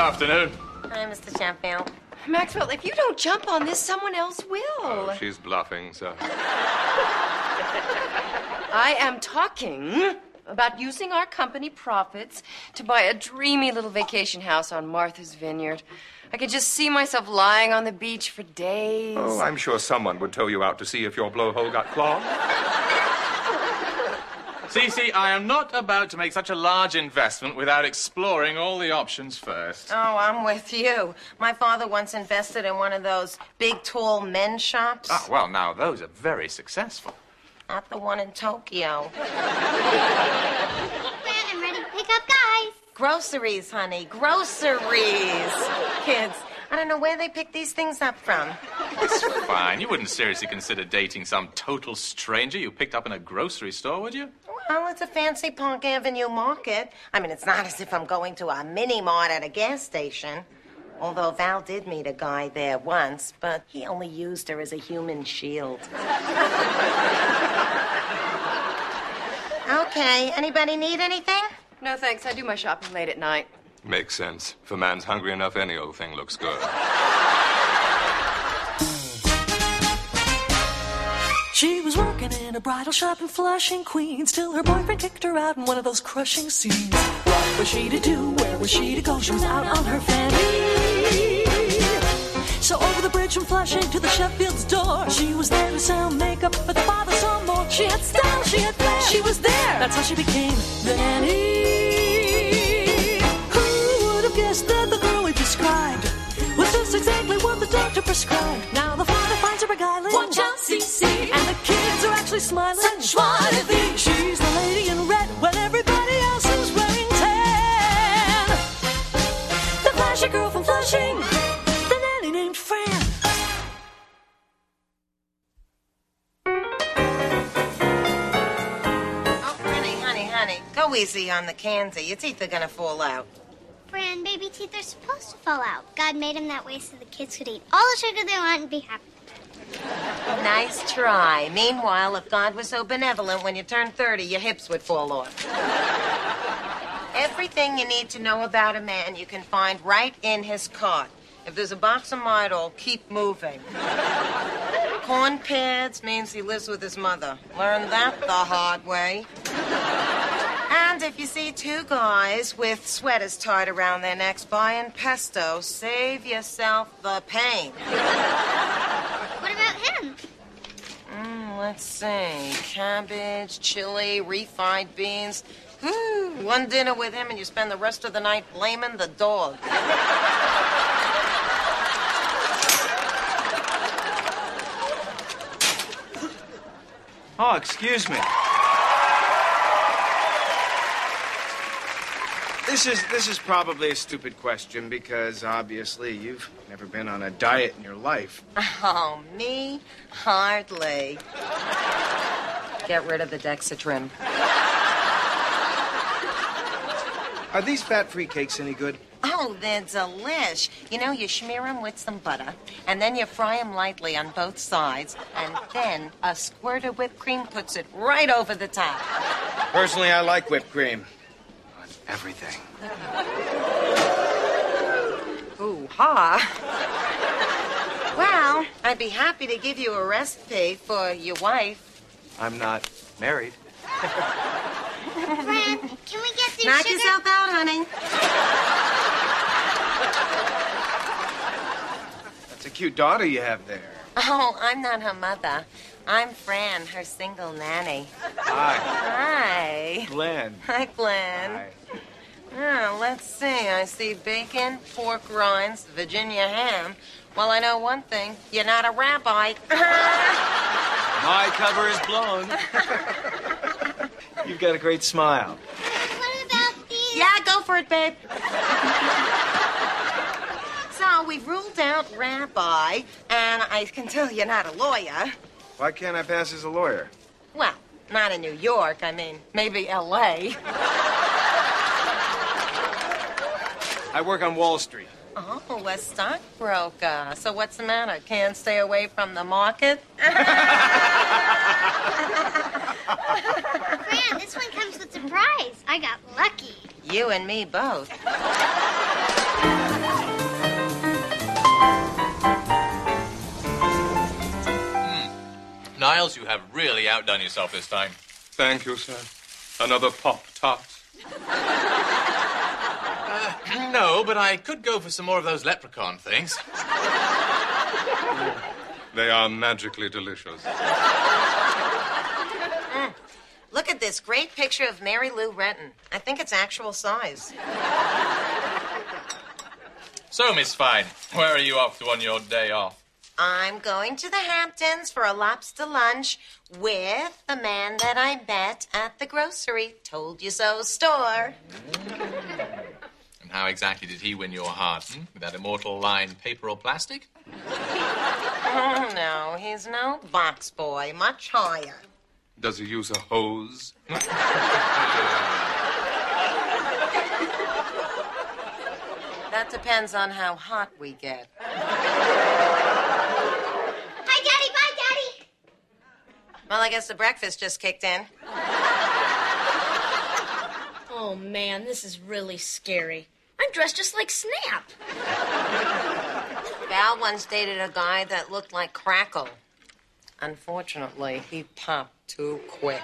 afternoon. Hi, Mr. Champion. Maxwell, if you don't jump on this, someone else will. Oh, she's bluffing, sir. I am talking about using our company profits to buy a dreamy little vacation house on Martha's Vineyard. I could just see myself lying on the beach for days. Oh, I'm sure someone would tow you out to see if your blowhole got clogged. Cece, I am not about to make such a large investment without exploring all the options first. Oh, I'm with you. My father once invested in one of those big, tall men's shops. Ah, well, now, those are very successful. Not the one in Tokyo. Fran, I'm ready to pick up guys. Groceries, honey, groceries. Kids, I don't know where they pick these things up from. It's fine. You wouldn't seriously consider dating some total stranger you picked up in a grocery store, would you? Well, it's a fancy Park Avenue market. I mean, it's not as if I'm going to a mini-mart at a gas station. Although Val did meet a guy there once, but he only used her as a human shield. Okay, anybody need anything? No, thanks. I do my shopping late at night. Makes sense. If a man's hungry enough, any old thing looks good. She was working in a bridal shop in Flushing, Queens, till her boyfriend kicked her out in one of those crushing scenes. What was she to do? Where was she to go? She was out on her fanny. So over the bridge from Flushing to the Sheffield's door, she was there to sell makeup, but the father saw more. She had style, she had flair, she was there. That's how she became the nanny. Who would have guessed that the girl we described was just exactly what the doctor prescribed? Now the father finds her beguiling. Watch out, CC. And the kids are actually smiling. Such joie de vivre. She's the lady in red when everybody else is wearing tan. The flashy girl from Flushing, the nanny named Fran. Oh, honey, go easy on the candy. Your teeth are gonna fall out. Fran, baby teeth are supposed to fall out. God made them that way so the kids could eat all the sugar they want and be happy. Nice try. Meanwhile, if God was so benevolent, when you turned 30, your hips would fall off. Everything you need to know about a man you can find right in his cart. If there's a box of Midol, keep moving. Corn pads means he lives with his mother. Learned that the hard way. And if you see two guys with sweaters tied around their necks buying pesto, save yourself the pain. What about him? Let's see. Cabbage, chili, refried beans. One dinner with him and you spend the rest of the night blaming the dog. Oh, excuse me. This is probably a stupid question because obviously you've never been on a diet in your life. Oh, me? Hardly. Get rid of the Dexatrim. Are these fat-free cakes any good? Oh, they're delish. You know, you smear them with some butter, and then you fry them lightly on both sides, and then a squirt of whipped cream puts it right over the top. Personally, I like whipped cream. On everything. Ooh-ha. Well, I'd be happy to give you a recipe for your wife. I'm not married. Fran, can we get some Knock sugar? yourself out, honey. That's a cute daughter you have there. Oh, I'm not her mother. I'm Fran, her single nanny. Hi. Hi. Glenn. Hi, Glenn. Hi. Oh, let's see. I see bacon, pork rinds, Virginia ham. Well, I know one thing. You're not a rabbi. My cover is blown. You've got a great smile. What about these? Yeah, go for it, babe. So we've ruled out rabbi, and I can tell you're not a lawyer. Why can't I pass as a lawyer? Well, not in New York. I mean, maybe L.A. I work on Wall Street. Oh, a stockbroker. So what's the matter? Can't stay away from the market? Fran, this one comes with a prize. I got lucky. You and me both. Niles, you have really outdone yourself this time. Thank you, sir. Another Pop-Tart. No, but I could go for some more of those leprechaun things. They are magically delicious. Look at this great picture of Mary Lou Retton. I think it's actual size. So, Miss Fine, where are you off to on your day off? I'm going to the Hamptons for a lobster lunch with the man that I met at the grocery Told You So store. And how exactly did he win your heart? With that immortal line, paper or plastic? Oh, no, he's no box boy, much higher. Does he use a hose? That depends on how hot we get. Hi, Daddy. Bye, Daddy. Well, I guess the breakfast just kicked in. Oh, man, this is really scary. I'm dressed just like Snap. Val once dated a guy that looked like Crackle. Unfortunately, he popped too quick.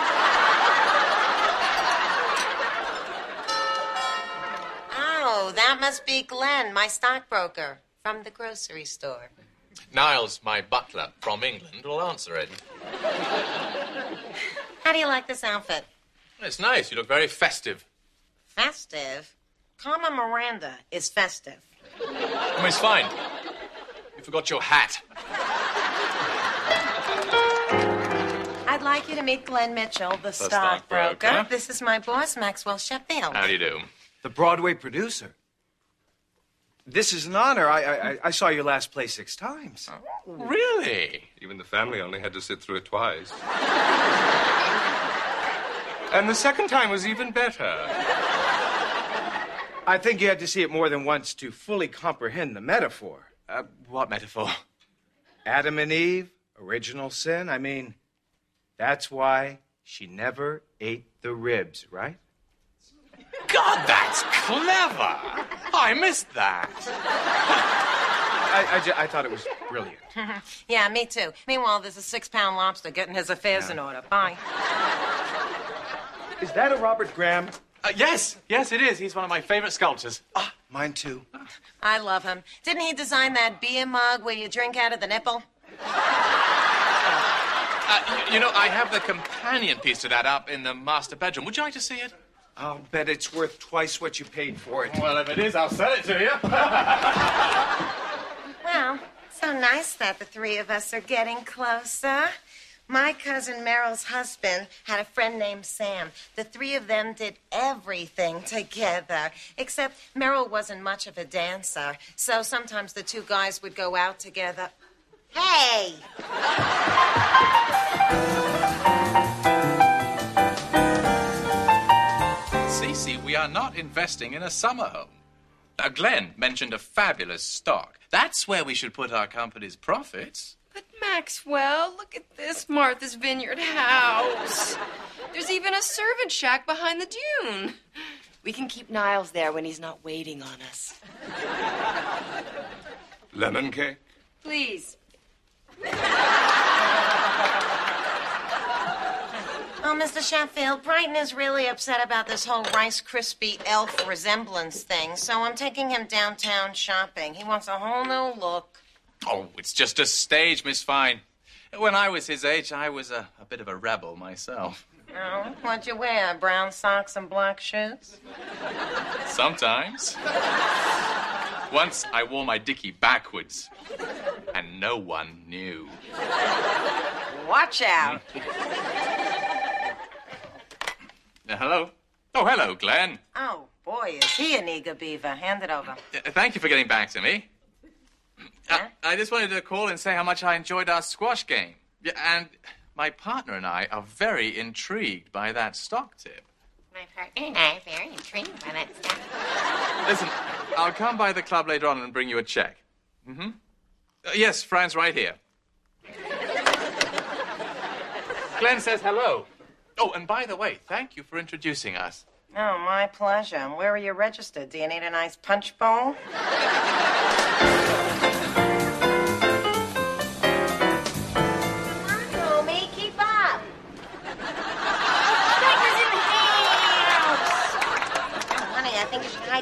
Oh, that must be Glenn, my stockbroker, from the grocery store. Niles, my butler from England, will answer it. How do you like this outfit? It's nice. You look very festive. Festive? Carmen Miranda is festive. Miss Fine, you forgot your hat. I'd like you to meet Glenn Mitchell, the stockbroker. stockbroker. This is my boss, Maxwell Sheffield. How do you do? The Broadway producer. This is an honor. I saw you last play 6 times. Really? Even the family only had to sit through it twice. And the second time was even better. I think you had to see it more than once to fully comprehend the metaphor. What metaphor? Adam and Eve, original sin. I mean, that's why she never ate the ribs, right? God, that's clever. I missed that. I thought it was brilliant. Yeah, me too. Meanwhile, there's a 6-pound lobster getting his affairs in order. Bye. Is that a Robert Graham? Yes, it is. He's one of my favorite sculptors. Mine too. I love him. Didn't he design that beer mug where you drink out of the nipple? You know, I have the companion piece to that up in the master bedroom. Would you like to see it? I'll bet it's worth twice what you paid for it. Well, if it is, I'll sell it to you. Well, so nice that the three of us are getting closer. My cousin Meryl's husband had a friend named Sam. The three of them did everything together, except Meryl wasn't much of a dancer, so sometimes the two guys would go out together. Hey! Cece, we are not investing in a summer home. Now, Glenn mentioned a fabulous stock. That's where we should put our company's profits. But Maxwell, look at this Martha's Vineyard house. There's even a servant shack behind the dune. We can keep Niles there when he's not waiting on us. Lemon cake? Please. Oh, Mr. Sheffield, Brighton is really upset about this whole Rice Krispie elf resemblance thing, so I'm taking him downtown shopping. He wants a whole new look. Oh, it's just a stage, Miss Fine. When I was his age, I was a bit of a rebel myself. Oh, what'd you wear, brown socks and black shoes? Sometimes. Once I wore my dickie backwards, and no one knew. Watch out. Hello? Oh, hello, Glenn. Oh, boy, is he an eager beaver. Hand it over. Thank you for getting back to me. Yeah? I just wanted to call and say how much I enjoyed our squash game. Yeah, and my partner and I are very intrigued by that stock tip. My partner and I are very intrigued by that stuff. Listen, I'll come by the club later on and bring you a check. Mm-hmm. Yes, Fran's right here. Glenn says hello. Oh, and by the way, thank you for introducing us. Oh, my pleasure. Where are you registered? Do you need a nice punch bowl? Marco,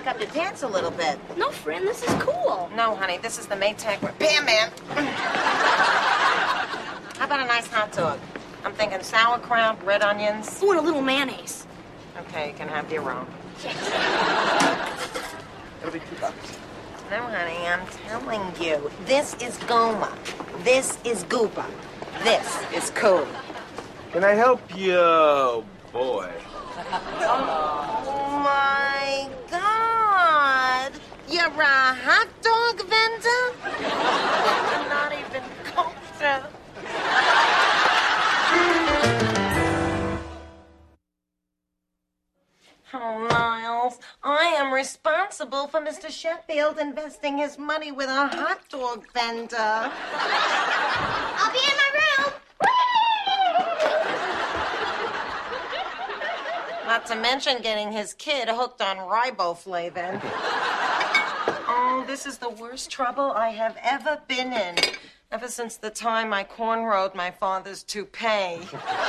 up your pants a little bit. No, friend, this is cool. No, honey, this is the Maytag Repair Man. How about a nice hot dog? I'm thinking sauerkraut, red onions. Ooh, and a little mayonnaise. Okay, you can have your own. It'll be $2. No, honey, I'm telling you. This is Goma. This is Gooba. This is cool. Can I help you, boy? Oh, my God. You're a hot dog vendor? You're not even kosher. Oh, Niles, I am responsible for Mr. Sheffield investing his money with a hot dog vendor. I'll be in my room. Not to mention getting his kid hooked on riboflavin. Oh, this is the worst trouble I have ever been in. Ever since the time I cornrowed my father's toupee.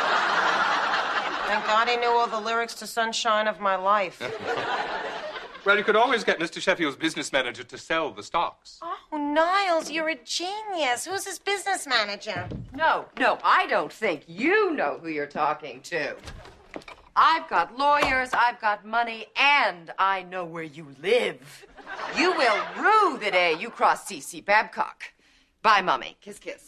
Thank God he knew all the lyrics to Sunshine of My Life. Well, you could always get Mr. Sheffield's business manager to sell the stocks. Oh, Niles, you're a genius. Who's his business manager? No, I don't think you know who you're talking to. I've got lawyers, I've got money, and I know where you live. You will rue the day you cross C.C. Babcock. Bye, Mommy. Kiss, kiss.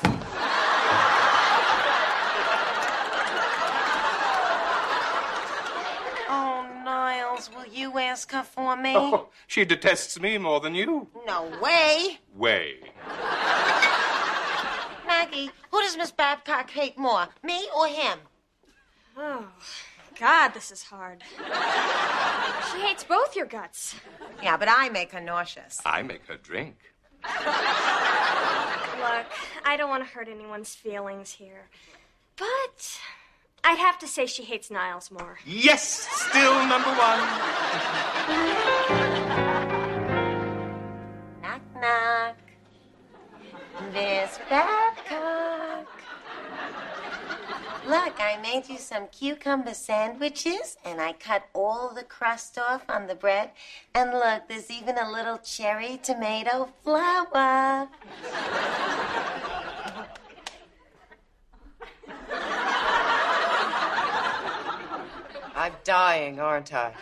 Oh, Niles, will you ask her for me? Oh, she detests me more than you. No way. Way. Maggie, who does Miss Babcock hate more, me or him? Oh, God, this is hard. She hates both your guts. Yeah, but I make her nauseous. I make her drink. Look, I don't want to hurt anyone's feelings here. But I'd have to say she hates Niles more. Yes, still number one. Knock, knock. Miss Babcock. Look, I made you some cucumber sandwiches, and I cut all the crust off on the bread. And look, there's even a little cherry tomato flour. I'm dying, aren't I?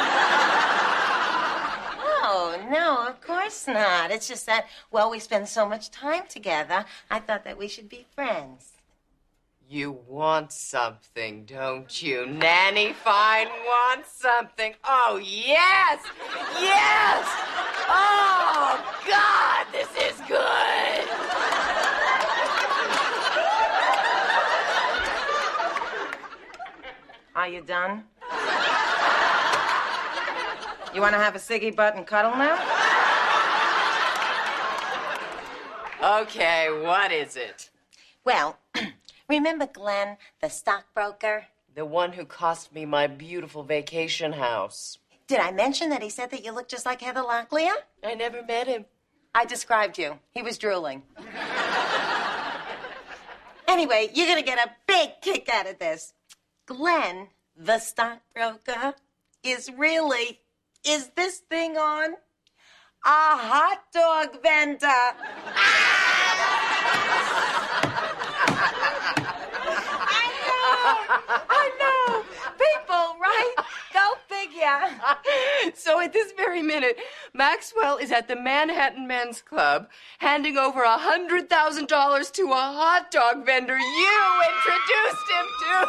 Oh, no, of course not. It's just that, well, we spend so much time together, I thought that we should be friends. You want something, don't you? Nanny Fine wants something. Oh, yes! Yes! Oh, God, this is good! Are you done? You want to have a ciggy butt and cuddle now? Okay, what is it? Well, remember Glenn, the stockbroker? The one who cost me my beautiful vacation house. Did I mention that he said that you look just like Heather Locklear? I never met him. I described you. He was drooling. Anyway, you're going to get a big kick out of this. Glenn, the stockbroker, is this thing on? A hot dog vendor. I know. People, right? Go figure. So at this very minute, Maxwell is at the Manhattan Men's Club handing over $100,000 to a hot dog vendor you introduced him to.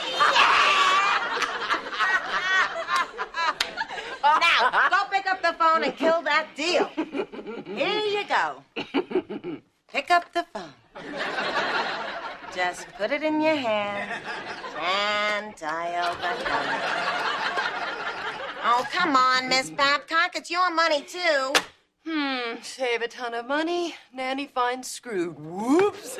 Now, go pick up the phone and kill that deal. Here you go. Pick up the phone. Just put it in your hand and dial the number. Oh, come on, Miss Babcock. It's your money, too. Save a ton of money. Nanny Fine's screwed. Whoops.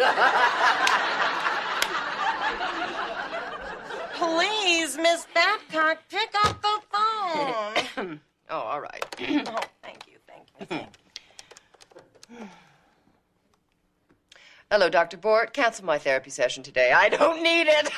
Please, Miss Babcock, pick up the phone. Oh, all right. Oh, thank you. Hello, Dr. Bort. Cancel my therapy session today. I don't need it.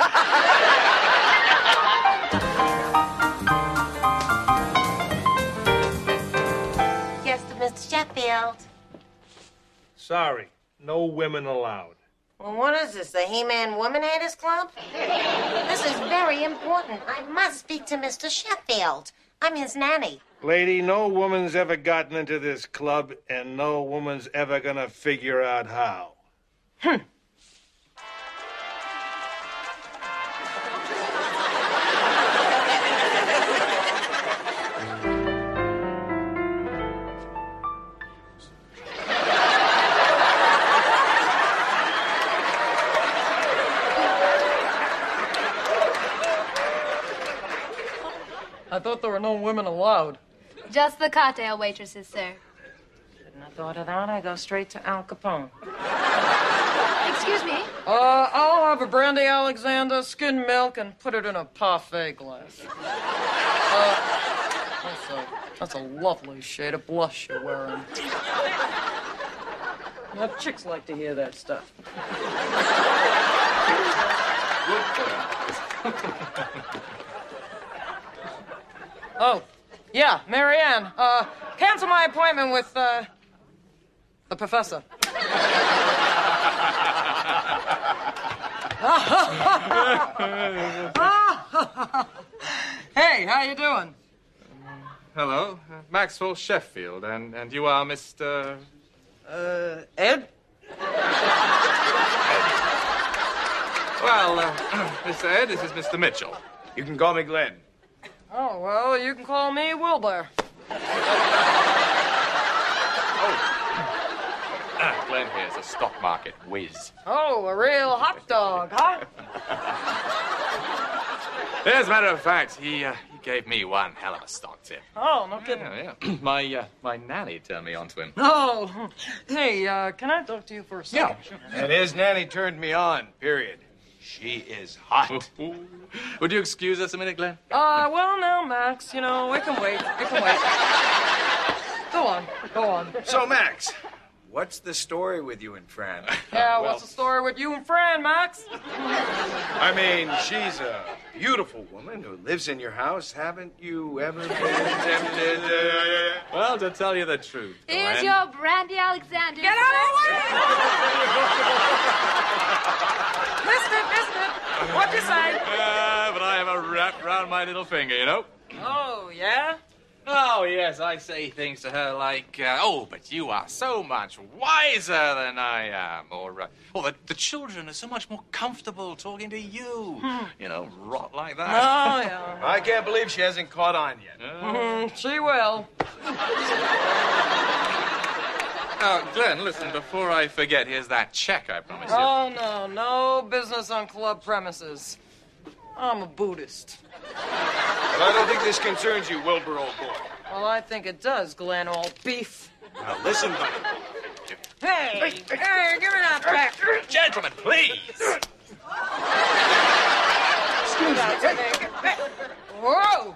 Sorry, no women allowed. Well, what is this, the He-Man Woman Haters Club? This is very important. I must speak to Mr. Sheffield. I'm his nanny. Lady, no woman's ever gotten into this club, and no woman's ever gonna figure out how. I thought there were no women allowed. Just the cocktail waitresses, sir. Shouldn't have thought of that. I go straight to Al Capone. Excuse me? I'll have a brandy Alexander, skim milk, and put it in a parfait glass. That's a lovely shade of blush you're wearing. Now, chicks like to hear that stuff. Oh, yeah, Marianne. Cancel my appointment with, the professor. Hey, how you doing? Hello, Maxwell Sheffield, and you are Mr... Ed? Well, Mr. Ed, this is Mr. Mitchell. You can call me Glenn. Oh, well, you can call me Wilbur. Glenn here's a stock market whiz. Oh, a real hot dog, huh? As a matter of fact, he gave me one hell of a stock tip. Oh, no kidding. Yeah. My nanny turned me on to him. Oh, hey, can I talk to you for a second? Yeah. And his nanny turned me on, period. She is hot. Would you excuse us a minute, Glenn? Well, now, Max, you know, we can wait. Go on. So, Max, what's the story with you and Fran? Yeah, what's the story with you and Fran, Max? I mean, she's a beautiful woman who lives in your house. Haven't you ever been tempted? Well, to tell you the truth, Here's Glenn... your brandy Alexander. Get out of the way! Missed it. What'd you say? But I have a wrap round my little finger, you know? Oh, yeah? Oh, yes, I say things to her like, oh, but you are so much wiser than I am. Or the children are so much more comfortable talking to you. You know, rot like that. Oh, yeah. I can't believe she hasn't caught on yet. She will. Glenn, listen, before I forget, here's that check I promised you. Oh, no business on club premises. I'm a Buddhist. But I don't think this concerns you, Wilbur, old boy. Well, I think it does, Glenn, old beef. Now, listen, buddy. Hey, give me that back. Gentlemen, please. Excuse me. Whoa.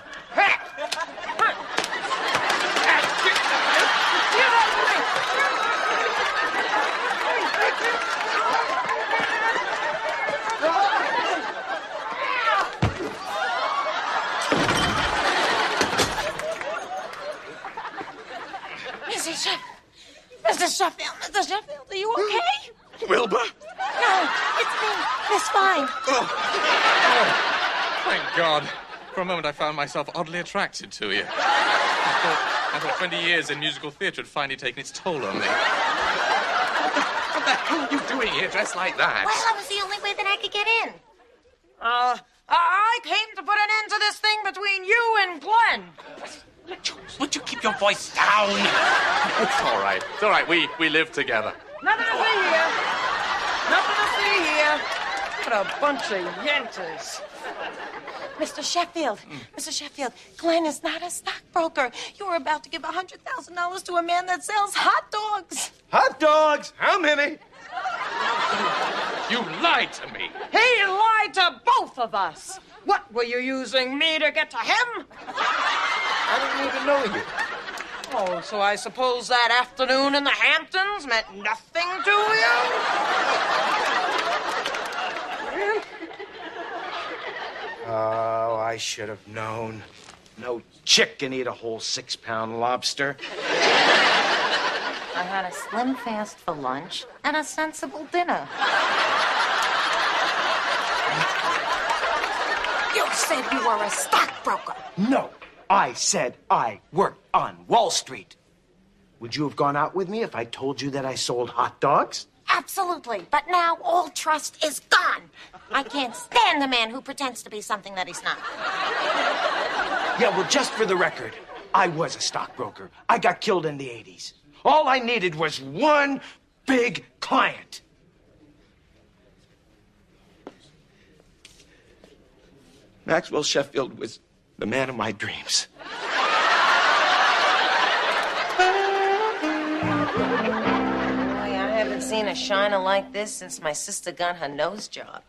Mr. Sheffield, are you okay? Wilbur? No, it's me, Miss Fine. Thank God. For a moment, I found myself oddly attracted to you. I thought 20 years in musical theatre had finally taken its toll on me. What the hell are you doing here dressed like that? Well, that was the only way that I could get in. I came to put an end to this thing between you and Glenn. Would you keep your voice down? It's all right. It's all right. We live together. Nothing to see here. What a bunch of yenters. Mr. Sheffield, Mr. Sheffield, Glenn is not a stockbroker. You were about to give $100,000 to a man that sells hot dogs. Hot dogs? How many? You lied to me. He lied to both of us. What, were you using me to get to him? I don't even know you. Oh, so I suppose that afternoon in the Hamptons meant nothing to you? Oh, I should have known. No chick can eat a whole 6-pound lobster. I had a Slim Fast for lunch and a sensible dinner. You said you were a stockbroker. No, I said I worked on Wall Street. Would you have gone out with me if I told you that I sold hot dogs? Absolutely, but now all trust is gone. I can't stand the man who pretends to be something that he's not. Yeah, well, just for the record, I was a stockbroker. I got killed in the 80s. All I needed was one big client. Maxwell Sheffield was the man of my dreams. I haven't seen a shiner like this since my sister got her nose job.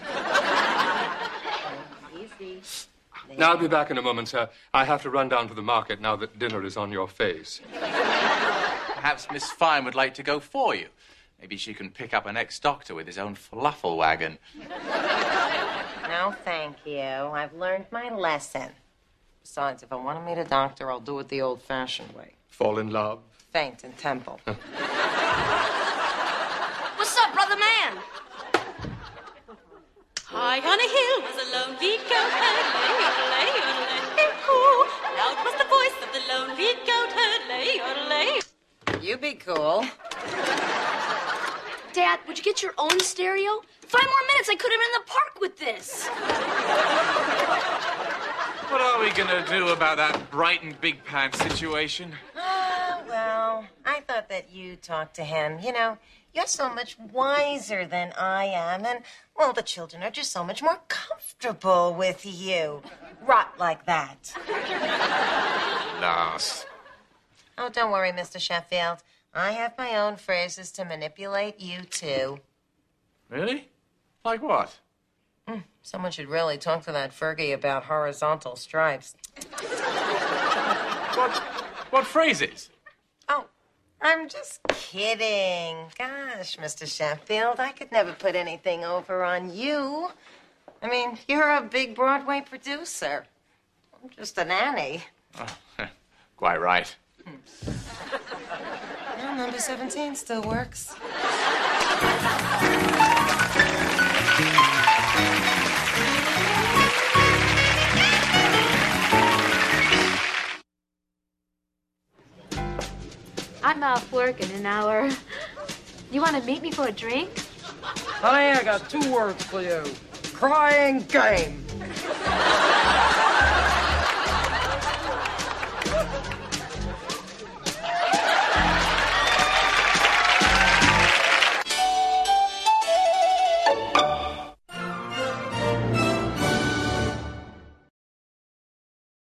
Easy. Now, I'll be back in a moment, sir. I have to run down to the market now that dinner is on your face. Perhaps Miss Fine would like to go for you. Maybe she can pick up an ex-doctor with his own falafel wagon. No, thank you. I've learned my lesson. Besides, if I want to meet a doctor, I'll do it the old-fashioned way. Fall in love? Faint in temple. What's up, brother man? High on a hill was a lonely goat herd, lay, yodelay, loud was the voice of the lonely goat herd, lay, yodelay. You be cool. Dad, would you get your own stereo? 5 more minutes, I could have been in the park with this. What are we gonna do about that Brighton Big Pants situation? Well, I thought that you talked to him. You know, you're so much wiser than I am, and, well, the children are just so much more comfortable with you. Rot like that. Lars. Oh, don't worry, Mr. Sheffield. I have my own phrases to manipulate you, too. Really? Like what? Someone should really talk to that Fergie about horizontal stripes. What phrases? Oh, I'm just kidding. Gosh, Mr. Sheffield, I could never put anything over on you. I mean, you're a big Broadway producer. I'm just a nanny. Oh, quite right. Well, number 17 still works. I'm off work in an hour. You want to meet me for a drink? Honey, I got 2 words for you. Crying game.